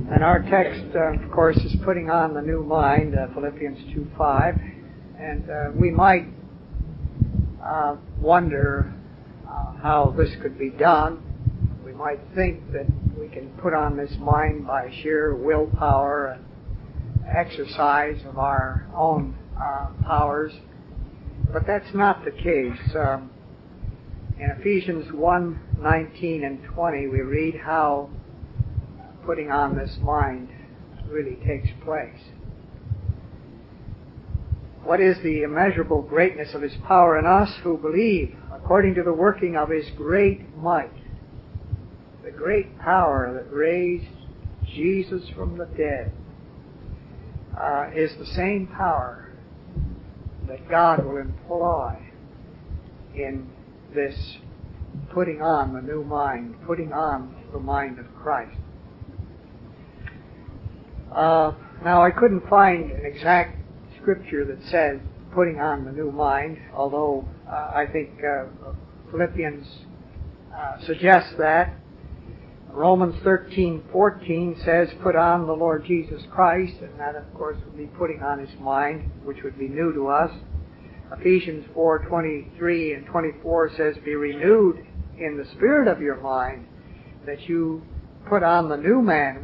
And our text, of course, is putting on the new mind, Philippians 2:5. And we might wonder how this could be done. We might think that we can put on this mind by sheer willpower and exercise of our own powers. But that's not the case. In Ephesians 1:19 and 20, we read how putting on this mind really takes place. What is the immeasurable greatness of His power in us who believe, according to the working of His great might? The great power that raised Jesus from the dead is the same power that God will employ in this putting on the new mind, putting on the mind of Christ. Now, I couldn't find an exact scripture that says putting on the new mind, although I think Philippians suggests that. Romans 13:14 says, put on the Lord Jesus Christ, and that, of course, would be putting on His mind, which would be new to us. Ephesians 4:23 and 24 says, be renewed in the spirit of your mind, that you put on the new man,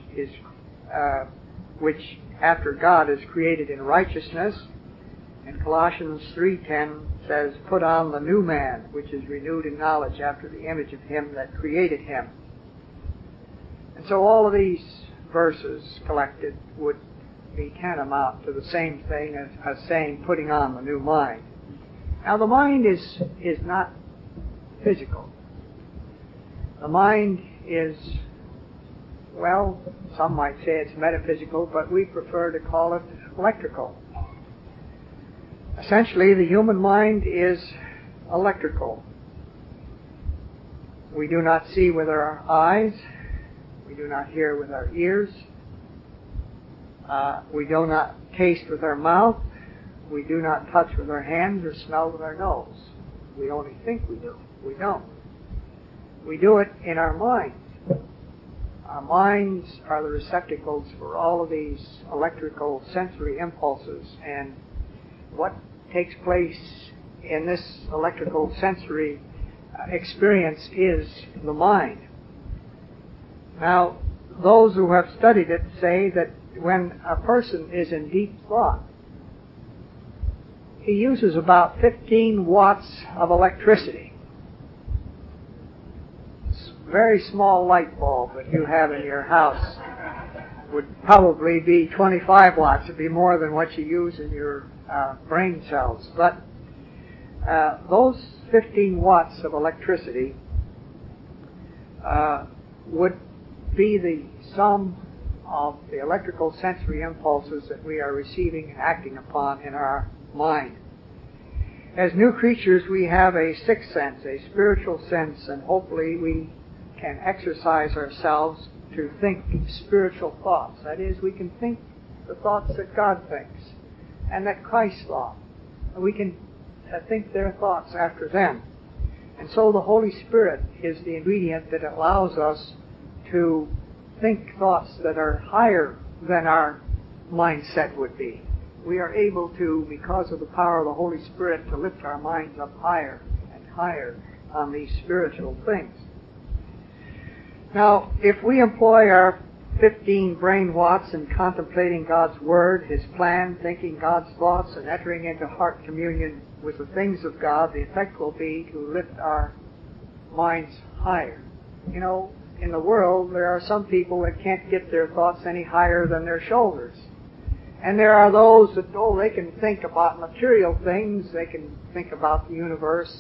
which after God is created in righteousness. And Colossians 3:10 says, put on the new man, which is renewed in knowledge after the image of Him that created him. And so all of these verses collected would be tantamount to the same thing as saying putting on the new mind. Now the mind is not physical. The mind is, well, some might say it's metaphysical, but we prefer to call it electrical. Essentially, the human mind is electrical. We do not see with our eyes. We do not hear with our ears. We do not taste with our mouth. We do not touch with our hands or smell with our nose. We only think we do. We don't. We do it in our minds. Our minds are the receptacles for all of these electrical sensory impulses. And what takes place in this electrical sensory experience is the mind. Now, those who have studied it say that when a person is in deep thought, he uses about 15 watts of electricity. This very small light bulb that you have in your house would probably be 25 watts. It would be more than what you use in your brain cells. But those 15 watts of electricity would be the sum of the electrical sensory impulses that we are receiving and acting upon in our mind. As new creatures, we have a sixth sense, a spiritual sense, and hopefully we can exercise ourselves to think spiritual thoughts. That is, we can think the thoughts that God thinks and that Christ thought. And we can think their thoughts after them. And so the Holy Spirit is the ingredient that allows us to think thoughts that are higher than our mindset would be. We are able to, because of the power of the Holy Spirit, to lift our minds up higher and higher on these spiritual things. Now, if we employ our 15 brain watts in contemplating God's Word, His plan, thinking God's thoughts, and entering into heart communion with the things of God, the effect will be to lift our minds higher. You know, in the world, there are some people that can't get their thoughts any higher than their shoulders. And there are those that, they can think about material things, they can think about the universe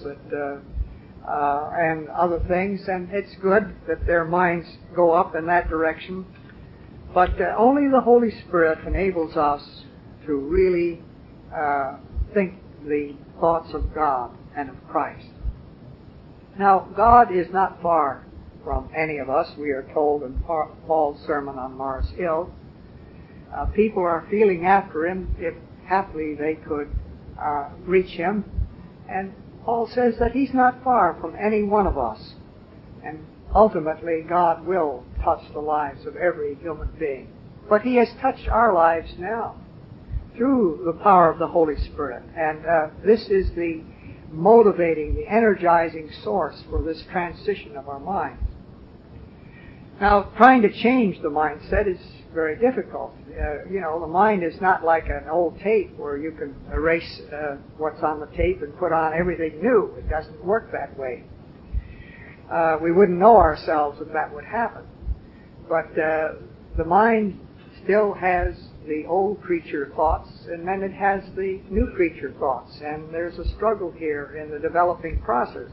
and other things, and it's good that their minds go up in that direction. But only the Holy Spirit enables us to really think the thoughts of God and of Christ. Now, God is not far from any of us, we are told in Paul's sermon on Mars Hill. People are feeling after Him if haply they could reach Him. And Paul says that He's not far from any one of us. And ultimately, God will touched the lives of every human being. But He has touched our lives now through the power of the Holy Spirit. And this is the motivating, the energizing source for this transition of our minds. Now, trying to change the mindset is very difficult. The mind is not like an old tape where you can erase what's on the tape and put on everything new. It doesn't work that way. We wouldn't know ourselves if that would happen. But the mind still has the old creature thoughts, and then it has the new creature thoughts. And there's a struggle here in the developing process.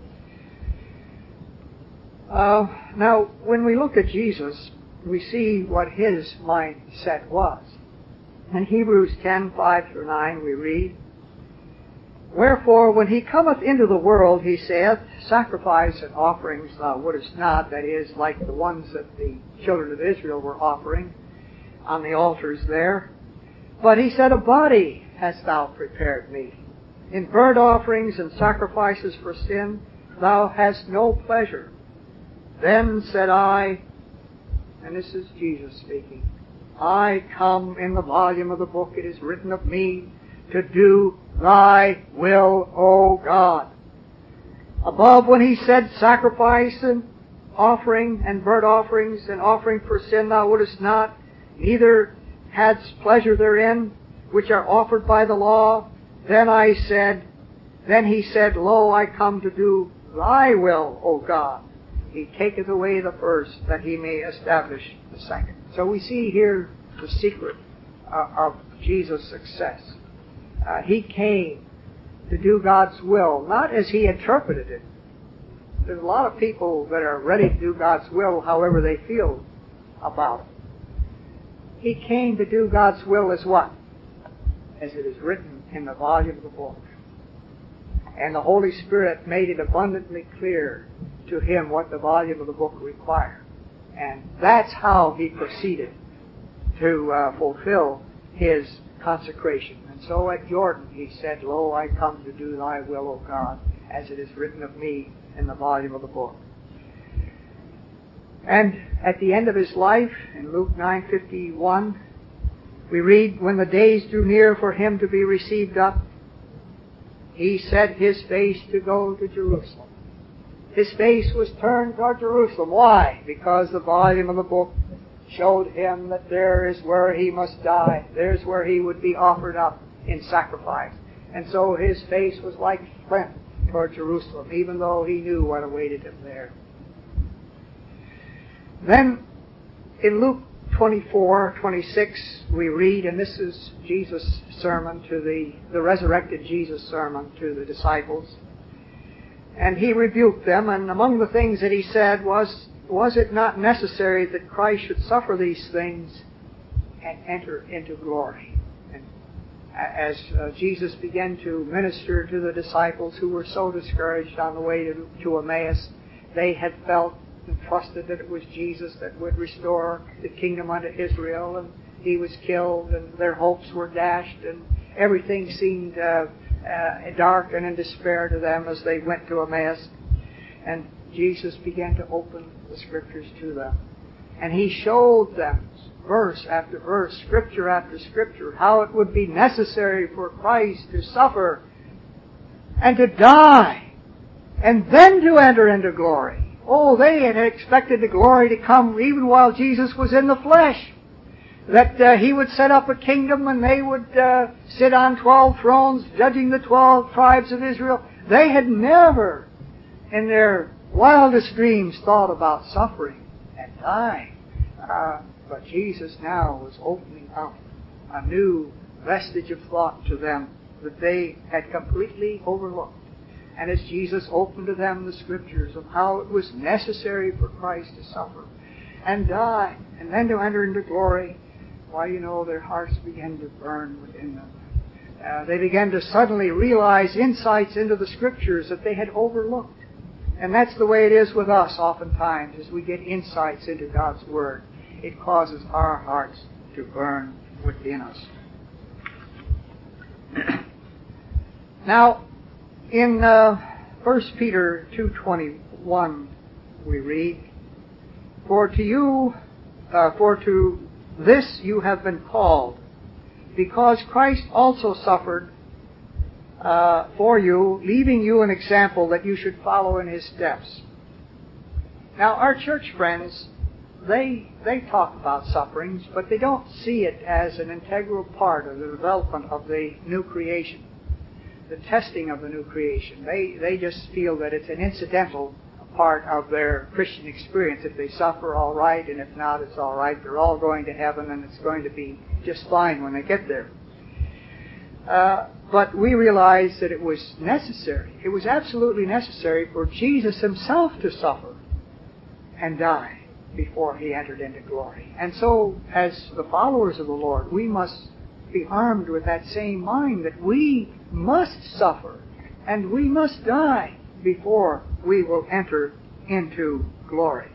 Now, when we look at Jesus, we see what His mindset was. In Hebrews 10:5-9, we read, "Wherefore, when He cometh into the world, He saith, Sacrifice and offerings thou wouldest not," that is, like the ones that the children of Israel were offering on the altars there. "But He said, A body hast thou prepared me. In burnt offerings and sacrifices for sin thou hast no pleasure. Then said I," and this is Jesus speaking, "I come in the volume of the book, it is written of me, to do thy will, O God." Above, when He said, "Sacrifice and offering and burnt offerings and offering for sin thou wouldest not, neither hadst pleasure therein, which are offered by the law," then He said, "Lo, I come to do thy will, O God. He taketh away the first, that He may establish the second." So we see here the secret of Jesus' success. He came to do God's will, not as He interpreted it. There's a lot of people that are ready to do God's will however they feel about it. He came to do God's will as what? As it is written in the volume of the book. And the Holy Spirit made it abundantly clear to Him what the volume of the book required. And that's how He proceeded to fulfill His consecration. And so at Jordan He said, "Lo, I come to do thy will, O God, as it is written of me in the volume of the book." And at the end of His life, in Luke 9:51, we read, "When the days drew near for Him to be received up, He set His face to go to Jerusalem." His face was turned toward Jerusalem. Why? Because the volume of the book showed Him that there is where He must die. There's where He would be offered up in sacrifice. And so His face was like flint toward Jerusalem, even though He knew what awaited Him there. Then, in Luke 24:26, we read, and this is Jesus' sermon to the resurrected Jesus' sermon to the disciples. And He rebuked them, and among the things that He said was it not necessary that Christ should suffer these things and enter into glory? And as Jesus began to minister to the disciples who were so discouraged on the way to Emmaus, they had felt and trusted that it was Jesus that would restore the kingdom unto Israel, and He was killed, and their hopes were dashed, and everything seemed dark and in despair to them as they went to Emmaus. And Jesus began to open the Scriptures to them. And He showed them, verse after verse, Scripture after Scripture, how it would be necessary for Christ to suffer and to die and then to enter into glory. Oh, they had expected the glory to come even while Jesus was in the flesh. That He would set up a kingdom and they would sit on 12 thrones judging the 12 tribes of Israel. They had never in their wildest dreams thought about suffering and dying. But Jesus now was opening up a new vestige of thought to them that they had completely overlooked. And as Jesus opened to them the Scriptures of how it was necessary for Christ to suffer and die and then to enter into glory, why, their hearts began to burn within them. They began to suddenly realize insights into the Scriptures that they had overlooked. And that's the way it is with us oftentimes. As we get insights into God's Word, it causes our hearts to burn within us. Now, in 1 Peter 2:21, we read, For to this you have been called, because Christ also suffered for you, leaving you an example that you should follow in His steps. Now, our church friends, they talk about sufferings, but they don't see it as an integral part of the development of the new creation, the testing of the new creation. They just feel that it's an incidental part of their Christian experience. If they suffer, all right, and if not, it's all right. They're all going to heaven, and it's going to be just fine when they get there. But we realize that it was necessary. It was absolutely necessary for Jesus Himself to suffer and die before He entered into glory. And so, as the followers of the Lord, we must be armed with that same mind that we must suffer and we must die before we will enter into glory.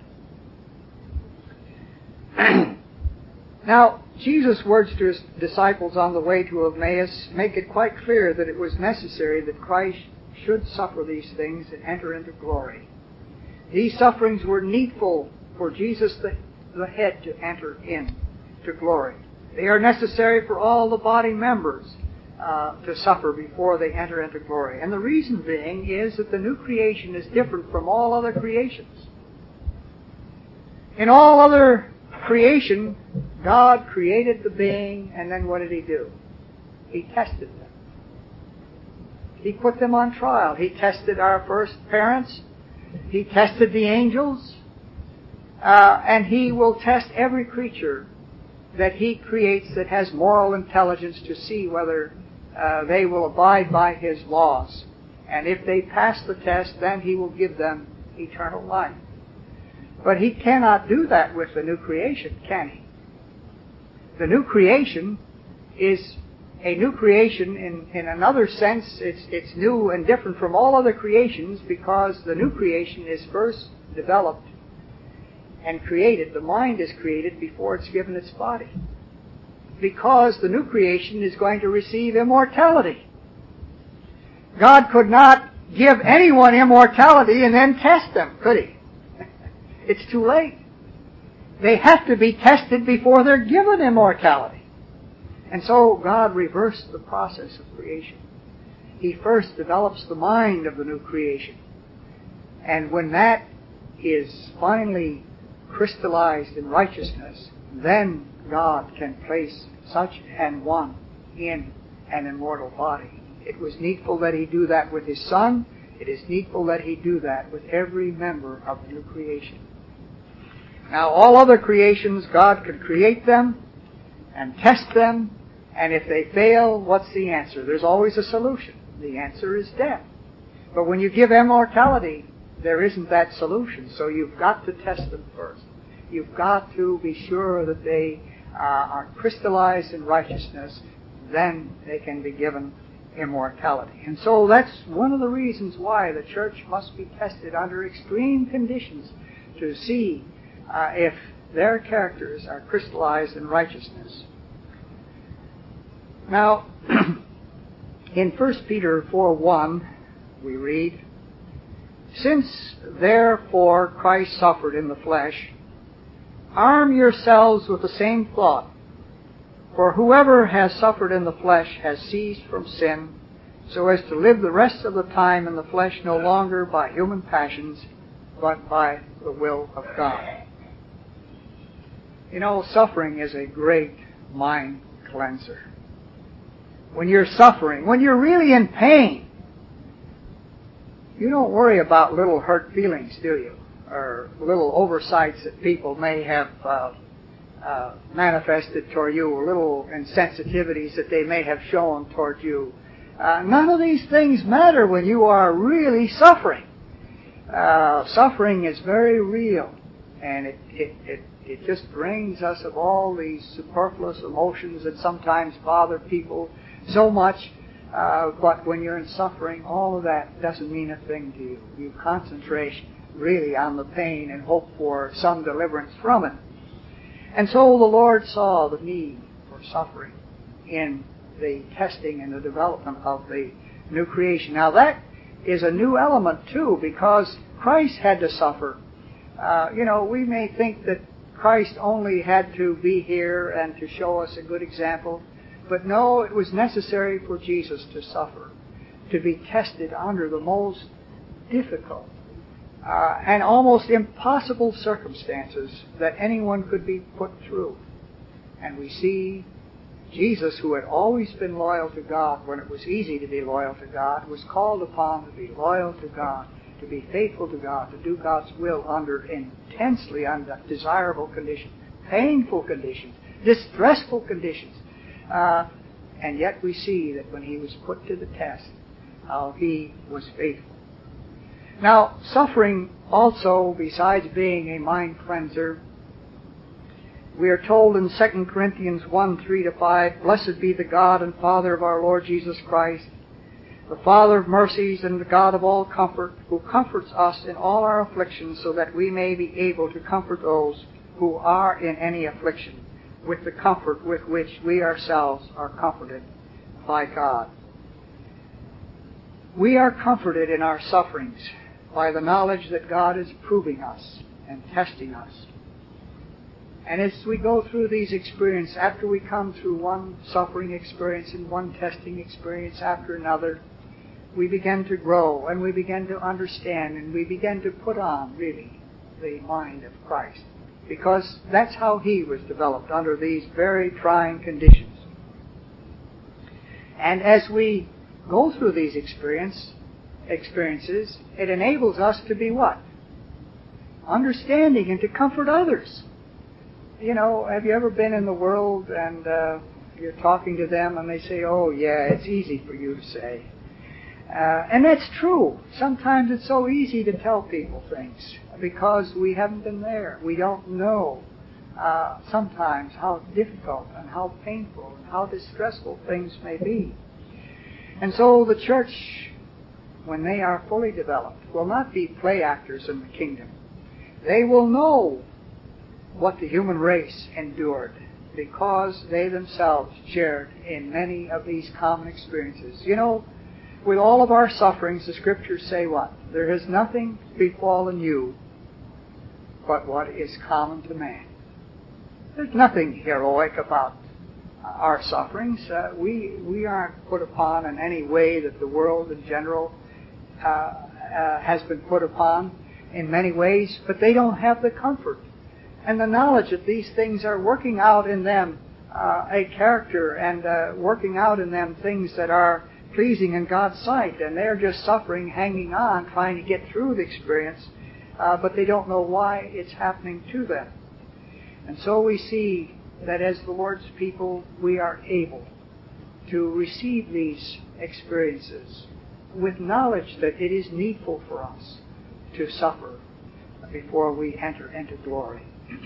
Now, Jesus' words to His disciples on the way to Emmaus make it quite clear that it was necessary that Christ should suffer these things and enter into glory. These sufferings were needful for Jesus, the head, to enter into glory. They are necessary for all the body members to suffer before they enter into glory. And the reason being is that the new creation is different from all other creations. In all other creation, God created the being, and then what did He do? He tested them. He put them on trial. He tested our first parents. He tested the angels. And He will test every creature that He creates that has moral intelligence to see whether they will abide by His laws. And if they pass the test, then He will give them eternal life. But He cannot do that with the new creation, can He? The new creation is a new creation in another sense. It's new and different from all other creations because the new creation is first developed and created. The mind is created before it's given its body. Because the new creation is going to receive immortality. God could not give anyone immortality and then test them, could He? It's too late. They have to be tested before they're given immortality. And so God reversed the process of creation. He first develops the mind of the new creation. And when that is finally crystallized in righteousness, then God can place such an one in an immortal body. It was needful that He do that with His Son. It is needful that He do that with every member of the new creation. Now, all other creations, God could create them and test them, and if they fail, what's the answer? There's always a solution. The answer is death. But when you give immortality, there isn't that solution, so you've got to test them first. You've got to be sure that they are crystallized in righteousness, then they can be given immortality. And so that's one of the reasons why the church must be tested under extreme conditions to see if their characters are crystallized in righteousness. Now, in 1 Peter 4:1, we read, "Since therefore Christ suffered in the flesh, arm yourselves with the same thought. For whoever has suffered in the flesh has ceased from sin, so as to live the rest of the time in the flesh no longer by human passions, but by the will of God." You know, suffering is a great mind cleanser. When you're suffering, when you're really in pain, you don't worry about little hurt feelings, do you? Or little oversights that people may have manifested toward you, or little insensitivities that they may have shown toward you. None of these things matter when you are really suffering. Suffering is very real, and it just drains us of all these superfluous emotions that sometimes bother people so much. But when you're in suffering, all of that doesn't mean a thing to you. You concentrate really on the pain and hope for some deliverance from it. And so the Lord saw the need for suffering in the testing and the development of the new creation. Now that is a new element too, because Christ had to suffer We may think that Christ only had to be here and to show us a good example, but no, it was necessary for Jesus to suffer, to be tested under the most difficult and almost impossible circumstances that anyone could be put through. And we see Jesus, who had always been loyal to God when it was easy to be loyal to God, was called upon to be loyal to God, to be faithful to God, to do God's will under intensely undesirable conditions, painful conditions, distressful conditions. And yet we see that when he was put to the test, how he was faithful. Now, suffering also, besides being a mind cleanser, we are told in 2 Corinthians 1, 3-5, "Blessed be the God and Father of our Lord Jesus Christ, the Father of mercies and the God of all comfort, who comforts us in all our afflictions, so that we may be able to comfort those who are in any affliction, with the comfort with which we ourselves are comforted by God." We are comforted in our sufferings by the knowledge that God is proving us and testing us. And as we go through these experiences, after we come through one suffering experience and one testing experience after another, we begin to grow and we begin to understand and we begin to put on, really, the mind of Christ. Because that's how he was developed under these very trying conditions. And as we go through these experiences, it enables us to be what? Understanding and to comfort others. Have you ever been in the world and you're talking to them and they say, "Oh yeah, it's easy for you to say." And that's true. Sometimes it's so easy to tell people things because we haven't been there. We don't know sometimes how difficult and how painful and how distressful things may be. And so the church, when they are fully developed, will not be play actors in the kingdom. They will know what the human race endured because they themselves shared in many of these common experiences. With all of our sufferings, the Scriptures say what? There has nothing befallen you but what is common to man. There's nothing heroic about our sufferings. We aren't put upon in any way that the world in general has been put upon in many ways, but they don't have the comfort and the knowledge that these things are working out in them a character and working out in them things that are pleasing in God's sight. And they're just suffering, hanging on, trying to get through the experience, but they don't know why it's happening to them. And so we see that as the Lord's people, we are able to receive these experiences with knowledge that it is needful for us to suffer before we enter into glory.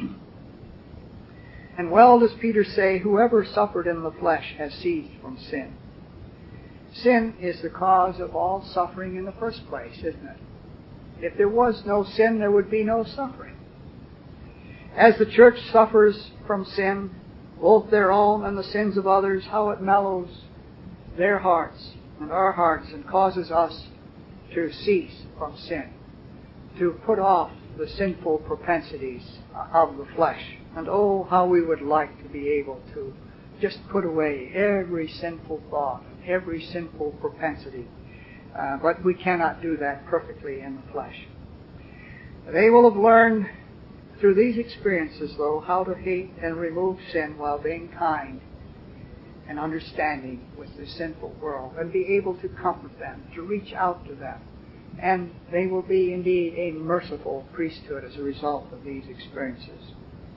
And well does Peter say, "Whoever suffered in the flesh has ceased from sin." Sin is the cause of all suffering in the first place, isn't it? If there was no sin, there would be no suffering. As the church suffers from sin, both their own and the sins of others, how it mellows their hearts and our hearts and causes us to cease from sin, to put off the sinful propensities of the flesh. And oh, how we would like to be able to just put away every sinful thought, every sinful propensity. But we cannot do that perfectly in the flesh. They will have learned through these experiences, though, how to hate and remove sin while being kind and understanding with the sinful world, and be able to comfort them, to reach out to them. And they will be indeed a merciful priesthood as a result of these experiences.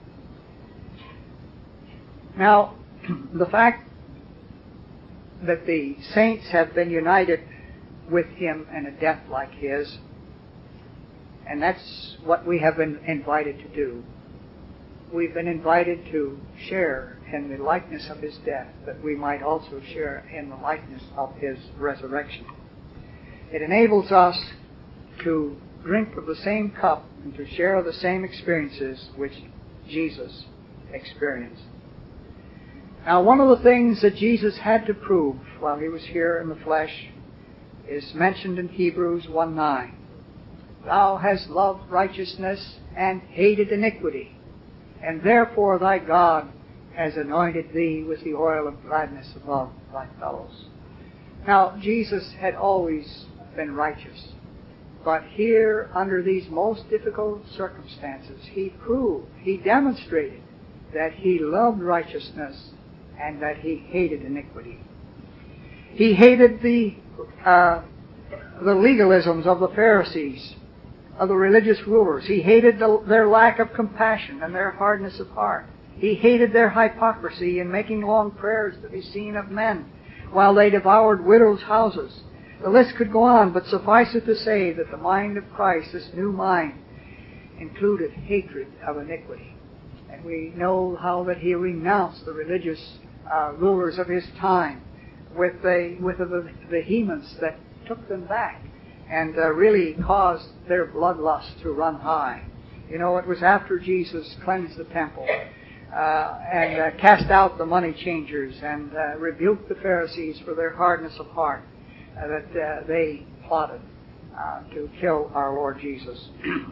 Now, the fact that the saints have been united with him in a death like his, and that's what we have been invited to do. We've been invited to share in the likeness of his death, that we might also share in the likeness of his resurrection. It enables us to drink of the same cup and to share the same experiences which Jesus experienced. Now, one of the things that Jesus had to prove while he was here in the flesh is mentioned in Hebrews 1:9. Thou hast loved righteousness and hated iniquity, and therefore thy God has anointed thee with the oil of gladness above thy fellows. Now, Jesus had always been righteous, but here, under these most difficult circumstances, he demonstrated that he loved righteousness and that he hated iniquity. He hated the legalisms of the Pharisees, of the religious rulers. He hated their lack of compassion and their hardness of heart. He hated their hypocrisy in making long prayers to be seen of men while they devoured widows' houses. The list could go on, but suffice it to say that the mind of Christ, this new mind, included hatred of iniquity. And we know how that he renounced the religious rulers of his time with the vehemence that took them back and really caused their bloodlust to run high. You know, it was after Jesus cleansed the temple and cast out the money changers and rebuked the Pharisees for their hardness of heart that they plotted to kill our Lord Jesus.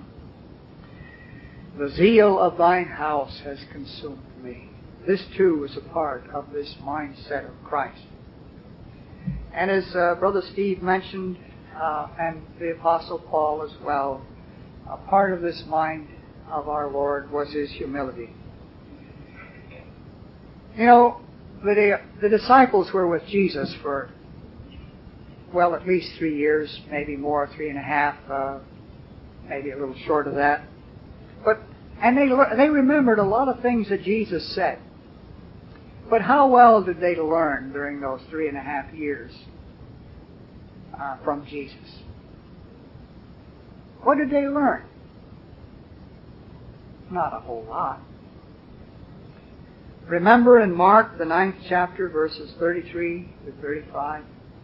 The zeal of thine house has consumed me. This too is a part of this mindset of Christ. And as Brother Steve mentioned, and the Apostle Paul as well, a part of this mind of our Lord was his humility. You know, the disciples were with Jesus for, well, at least 3 years, maybe more, 3.5, maybe a little short of that. And they remembered a lot of things that Jesus said. But how well did they learn during those 3.5 years from Jesus? What did they learn? Not a whole lot. Remember in Mark, the 9th chapter, verses 33 to 35,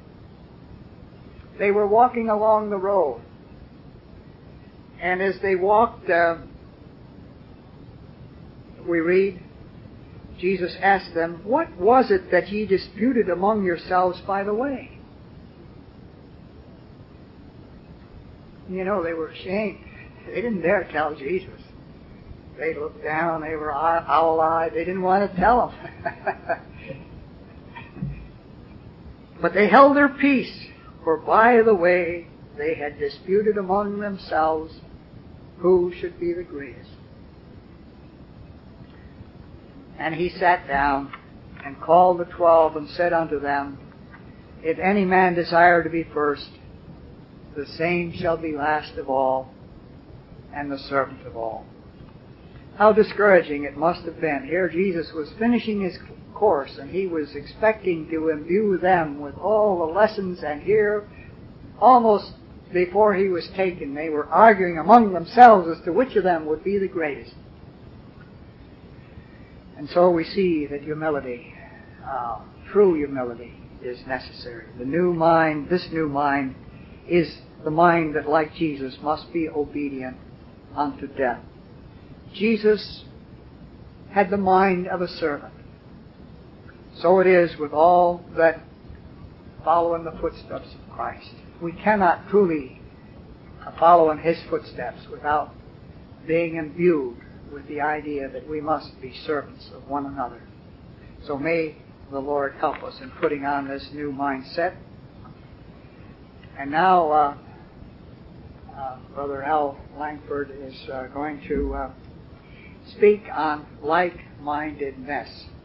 they were walking along the road. And as they walked, we read, Jesus asked them, "What was it that ye disputed among yourselves by the way?" You know, they were ashamed. They didn't dare tell Jesus. They looked down, they were owl-eyed, they didn't want to tell him. But they held their peace, for by the way they had disputed among themselves who should be the greatest. And he sat down and called the 12 and said unto them, If any man desire to be first, the same shall be last of all, and the servant of all. How discouraging it must have been. Here Jesus was finishing his course, and he was expecting to imbue them with all the lessons, and here, almost before he was taken, they were arguing among themselves as to which of them would be the greatest. And so we see that humility, true humility, is necessary. The new mind, this new mind, is the mind that, like Jesus, must be obedient unto death. Jesus had the mind of a servant. So it is with all that follow in the footsteps of Christ. We cannot truly follow in his footsteps without being imbued with the idea that we must be servants of one another. So may the Lord help us in putting on this new mindset. And now Brother Al Langford is going to speak on like-mindedness.